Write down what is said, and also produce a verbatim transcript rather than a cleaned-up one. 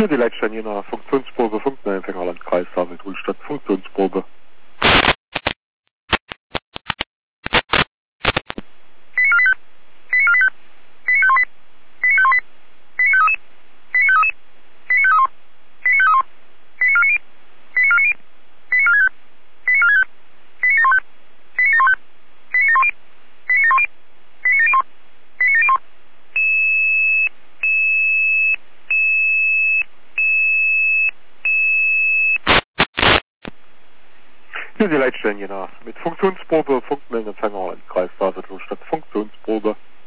die Leitstelle in einer Funktionsprobe Funkempfänger Landkreis Havel-Drüstadt Funktionsprobe. Hier die Leitstellen Jena mit Funktionsprobe Funkmeldeempfänger Landkreis Havel-Drüstadt Funktionsprobe.